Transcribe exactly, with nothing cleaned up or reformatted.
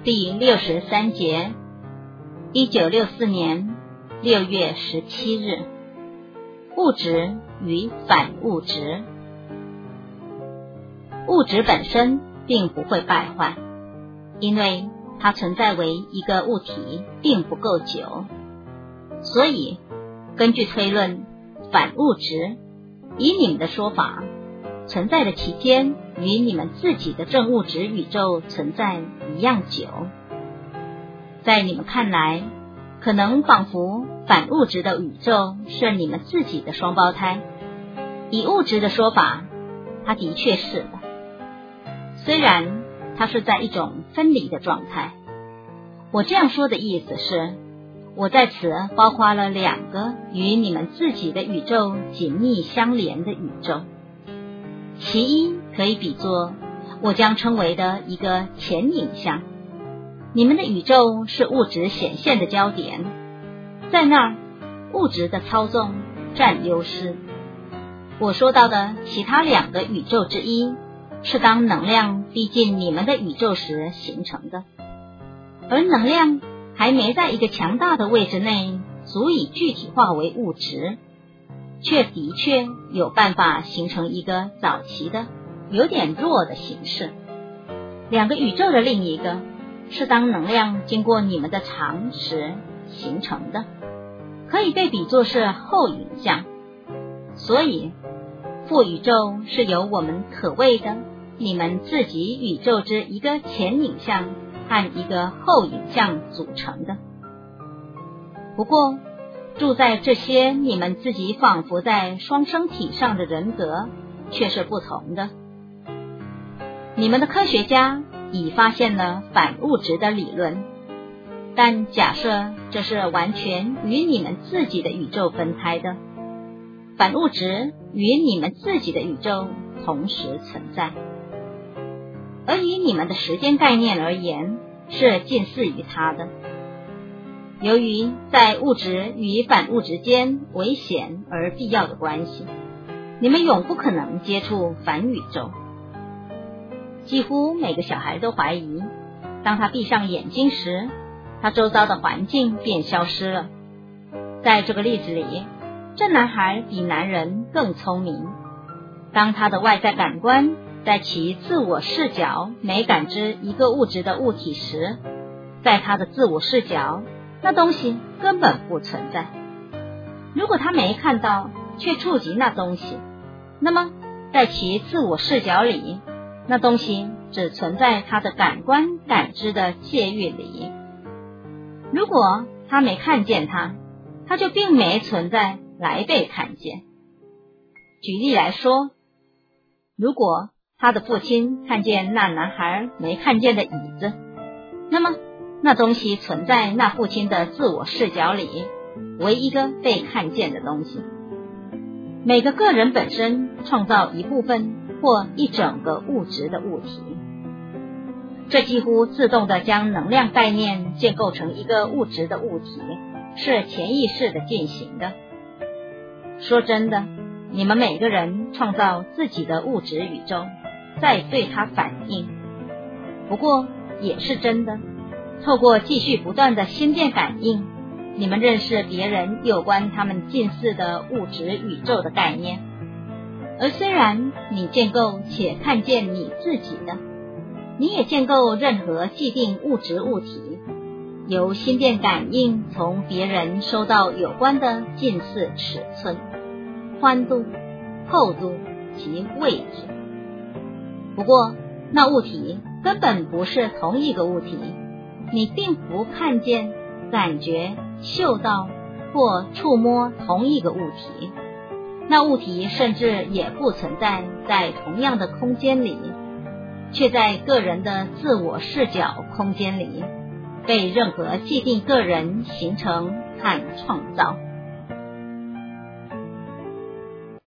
第六十三节，一九六四年六月十七日，物质与反物质。物质本身并不会败坏，因为它存在为一个物体并不够久，所以根据推论，反物质以你们的说法存在的期间与你们自己的正物质宇宙存在一样久。在你们看来，可能仿佛反物质的宇宙是你们自己的双胞胎，以物质的说法，它的确是的，虽然它是在一种分离的状态。我这样说的意思是，我在此包括了两个与你们自己的宇宙紧密相连的宇宙。其一可以比作我将称为的一个前影像，你们的宇宙是物质显现的焦点，在那儿物质的操纵占优势。我说到的其他两个宇宙之一，是当能量逼近你们的宇宙时形成的，而能量还没在一个强大的位置内足以具体化为物质，却的确有办法形成一个早期的有点弱的形式。两个宇宙的另一个是当能量经过你们的肠时形成的，可以被比作是后影像。所以副宇宙是由我们可谓的你们自己宇宙之一个前影像和一个后影像组成的。不过住在这些你们自己仿佛在双生体上的人格却是不同的。你们的科学家已发现了反物质的理论，但假设这是完全与你们自己的宇宙分开的，反物质与你们自己的宇宙同时存在，而以你们的时间概念而言，是近似于它的。由于在物质与反物质间危险而必要的关系，你们永不可能接触反宇宙。几乎每个小孩都怀疑，当他闭上眼睛时，他周遭的环境便消失了。在这个例子里，这男孩比男人更聪明。当他的外在感官在其自我视角没感知一个物质的物体时，在他的自我视角，那东西根本不存在。如果他没看到却触及那东西，那么在其自我视角里，那东西只存在他的感官感知的界域里。如果他没看见它，它就并没存在来被看见。举例来说，如果他的父亲看见那男孩没看见的椅子，那么那东西存在那父亲的自我视角里，为一个被看见的东西。每个个人本身创造一部分或一整个物质的物体，这几乎自动地将能量概念建构成一个物质的物体，是潜意识的进行的。说真的，你们每个人创造自己的物质宇宙，再对它反应。不过也是真的，透过继续不断的心电感应，你们认识别人有关他们近似的物质宇宙的概念。而虽然你建构且看见你自己的，你也建构任何既定物质物体，由心电感应从别人收到有关的近似尺寸、宽度、厚度及位置。不过那物体根本不是同一个物体，你并不看见、感觉、嗅到或触摸同一个物体，那物体甚至也不存在在同样的空间里，却在个人的自我视角空间里被任何既定个人形成和创造。